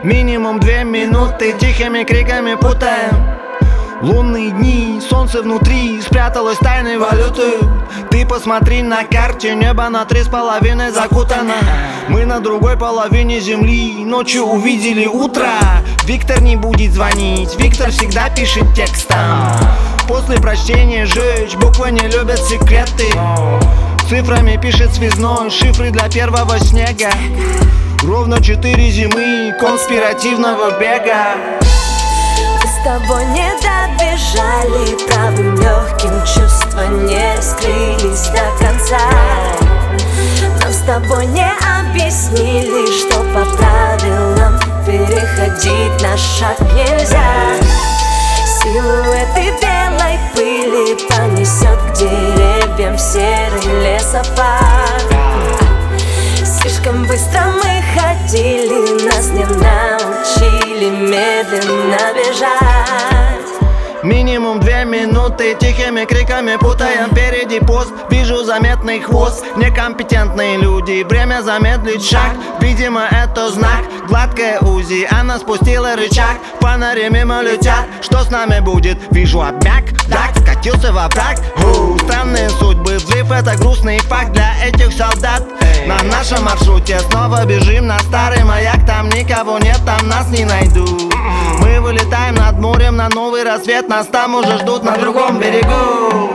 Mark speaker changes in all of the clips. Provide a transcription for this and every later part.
Speaker 1: Минимум 2 минуты тихими криками путаем лунные дни, солнце внутри спряталось тайной валюты. Ты посмотри на карте, небо на 3,5 закутано. Мы на другой половине земли, ночью увидели утро. Виктор не будет звонить, Виктор всегда пишет текстом. После прочтения жечь, буквы не любят секреты. Цифрами пишет связной, шифры для первого снега. Ровно 4 зимы конспиративного бега.
Speaker 2: С тобой не добежали, правым легким чувства не раскрылись до конца. Нам с тобой не объяснили, что по правилам переходить на шаг нельзя. Силуэты белой пыли понесет к деревьям в серый лесопарк. Слишком быстро мы ходили, нас не научили медленно бежать.
Speaker 1: Минимум 2 минуты тихими криками путаем. Впереди пост, вижу заметный хвост. Некомпетентные люди, время замедлить шаг. Видимо, это знак, гладкая УЗИ. Она спустила рычаг, фонари мимо летят. Что с нами будет? Вижу обмяк, так, скатился во враг. Странные судьбы, взрыв это грустный факт для этих солдат. На нашем маршруте снова бежим на старый маяк. Там никого нет, там нас не найдут. Мы вылетаем над морем на новый рассвет. Нас там уже ждут на другом берегу.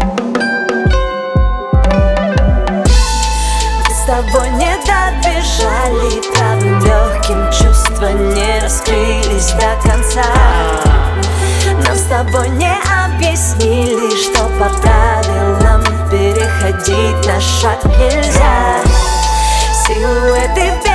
Speaker 2: С тобой не добежали, правым легким чувства не раскрылись до конца. Нам с тобой не объяснили, что по правилам переходить на шаг нельзя. Силуэты